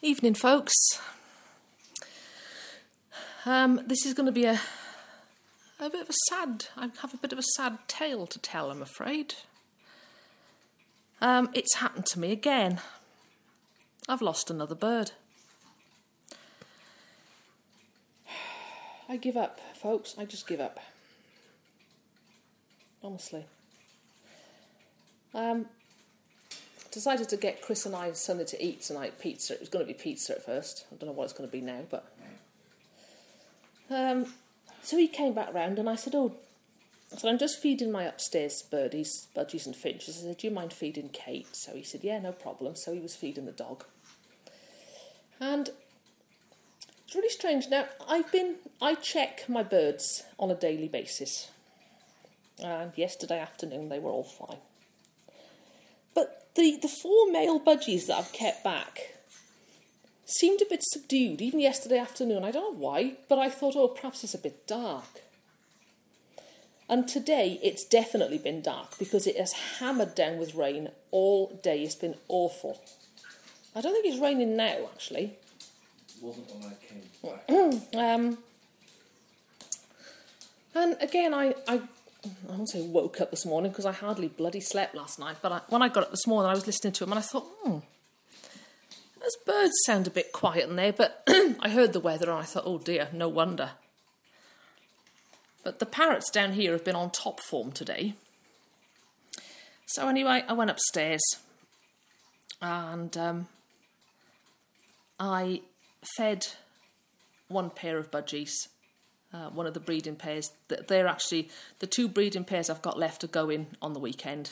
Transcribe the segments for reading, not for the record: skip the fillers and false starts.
Evening, folks. This is going to be a bit of a sad. I have a bit of a sad tale to tell, I'm afraid. It's happened to me again. I've lost another bird. I give up, folks. I just give up. Honestly. Decided to get Chris and I something to eat tonight, pizza. It was going to be pizza at first. I don't know what it's going to be now, but... So he came back round and I said, I'm just feeding my upstairs birdies, budgies and finches. I said, do you mind feeding Kate? So he said, yeah, no problem. So he was feeding the dog. And it's really strange. Now, I check my birds on a daily basis. And yesterday afternoon they were all fine. But the four male budgies that I've kept back seemed a bit subdued, even yesterday afternoon. I don't know why, but I thought, perhaps it's a bit dark. And today it's definitely been dark because it has hammered down with rain all day. It's been awful. I don't think it's raining now, actually. It wasn't when I came back. And again, I won't say woke up this morning because I hardly bloody slept last night, but when I got up this morning I was listening to him and I thought, those birds sound a bit quiet in there, but I heard the weather and I thought, oh dear, no wonder. But the parrots down here have been on top form today. So anyway, I went upstairs and I fed one pair of budgies. One of the breeding pairs. They're actually the two breeding pairs I've got left to go in on the weekend.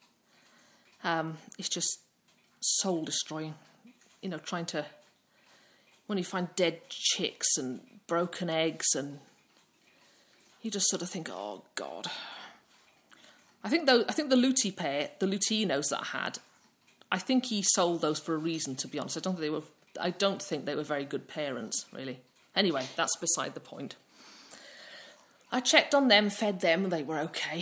It's just soul destroying, trying to, when you find dead chicks and broken eggs, and you just sort of think, oh God. I think the Luti pair, the Lutinos that I had, I think he sold those for a reason. To be honest, I don't think they were very good parents, really. Anyway, that's beside the point. I checked on them, fed them, and they were okay.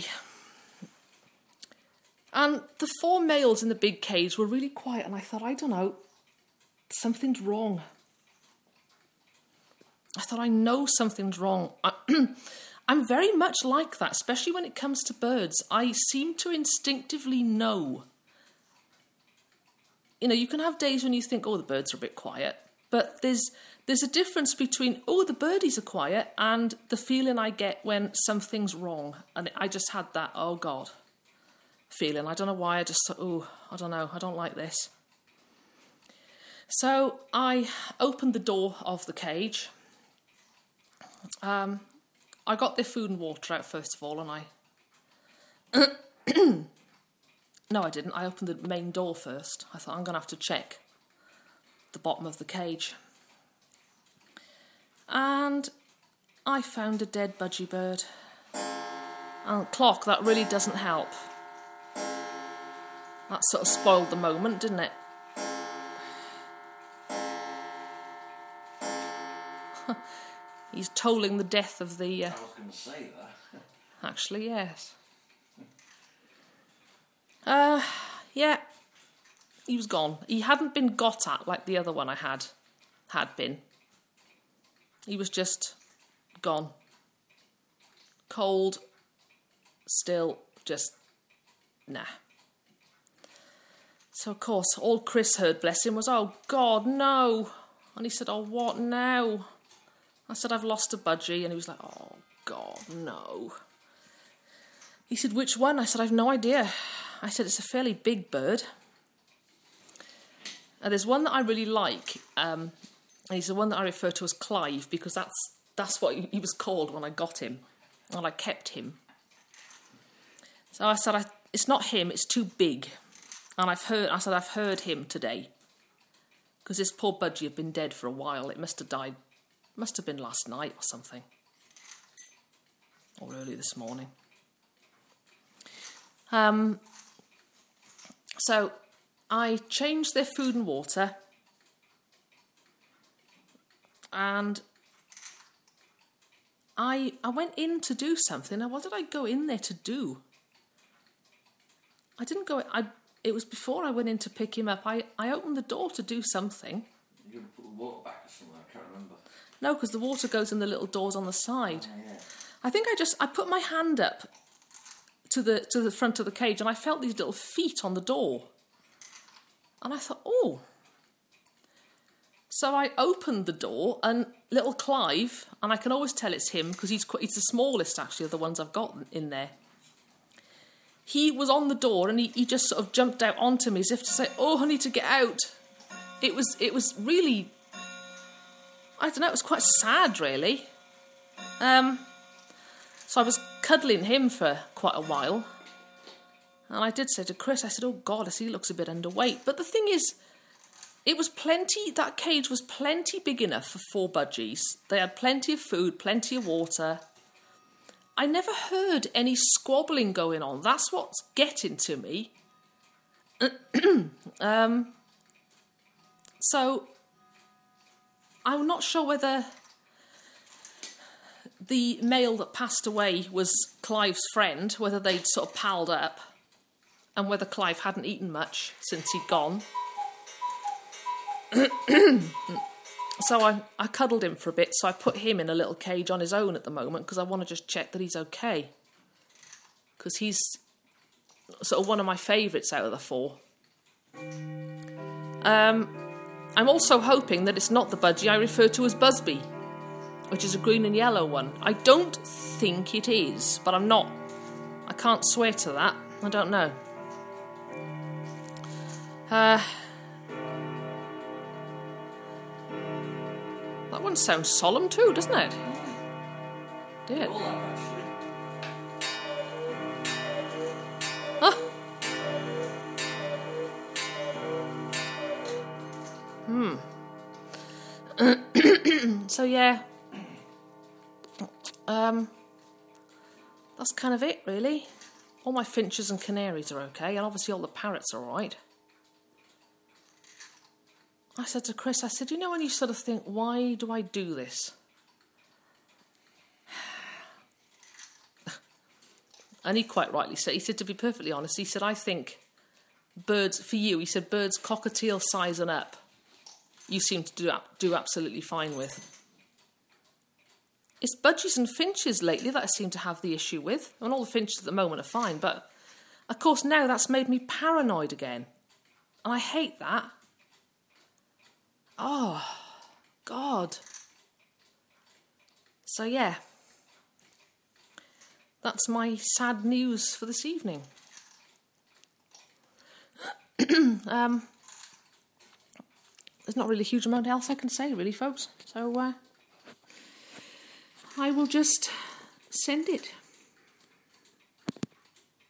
And the four males in the big cage were really quiet, and I thought, I don't know, something's wrong. I thought, I know something's wrong. I'm very much like that, especially when it comes to birds. I seem to instinctively know. You can have days when you think, the birds are a bit quiet, but there's a difference between, the birdies are quiet, and the feeling I get when something's wrong. And I just had that, oh God, feeling. I don't know why, I just thought, I don't know, I don't like this. So I opened the door of the cage. I got their food and water out first of all, and I... No, I didn't. I opened the main door first. I thought, I'm going to have to check the bottom of the cage. And I found a dead budgie bird. And clock, that really doesn't help. That sort of spoiled the moment, didn't it? He's tolling the death of the... I was going to say that. Actually, yes. Yeah, he was gone. He hadn't been got at like the other one I had been. He was just gone. Cold, still, just, nah. So, of course, all Chris heard, bless him, was, oh, God, no. And he said, oh, what now? I said, I've lost a budgie. And he was like, oh, God, no. He said, which one? I said, I've no idea. I said, it's a fairly big bird. And there's one that I really like. And he's the one that I refer to as Clive, because that's what he was called when I got him. And I kept him. So I said, it's not him, it's too big. And I've heard him today. Because this poor budgie had been dead for a while. It must have died. Must have been last night or something. Or early this morning. So I changed their food and water. And I went in to do something. Now, what did I go in there to do? I didn't go... It was before I went in to pick him up. I opened the door to do something. You water back or something, I can't remember. No, because the water goes in the little doors on the side. Oh, yeah. I think I put my hand up to the front of the cage and I felt these little feet on the door. And I thought, oh. So I opened the door and little Clive, and I can always tell it's him because he's the smallest actually of the ones I've got in there. He was on the door and he just sort of jumped out onto me as if to say, oh, I need to get out. It was really, I don't know, it was quite sad really. So I was cuddling him for quite a while. And I did say to Chris, I said, oh God, I see he looks a bit underweight. But the thing is, that cage was plenty big enough for 4 budgies. They had plenty of food, plenty of water. I never heard any squabbling going on. That's what's getting to me. So I'm not sure whether the male that passed away was Clive's friend, whether they'd sort of palled up, and whether Clive hadn't eaten much since he'd gone. So I cuddled him for a bit, so I put him in a little cage on his own at the moment because I want to just check that he's okay. Because he's sort of one of my favourites out of the 4. I'm also hoping that it's not the budgie I refer to as Busby, which is a green and yellow one. I don't think it is, but I can't swear to that. I don't know. That one sounds solemn too, doesn't it? Dear. All that, actually. So yeah, that's kind of it really. All my finches and canaries are okay, and obviously all the parrots are alright. I said to Chris, I said, you know when you sort of think, why do I do this? And he quite rightly said, he said, to be perfectly honest, he said, I think birds, for you, he said, birds cockatiel size and up, you seem to do absolutely fine with. It's budgies and finches lately that I seem to have the issue with. And all the finches at the moment are fine, but of course now that's made me paranoid again. And I hate that. Oh, God. So yeah, that's my sad news for this evening. There's not really a huge amount else I can say, really, folks. So I will just send it.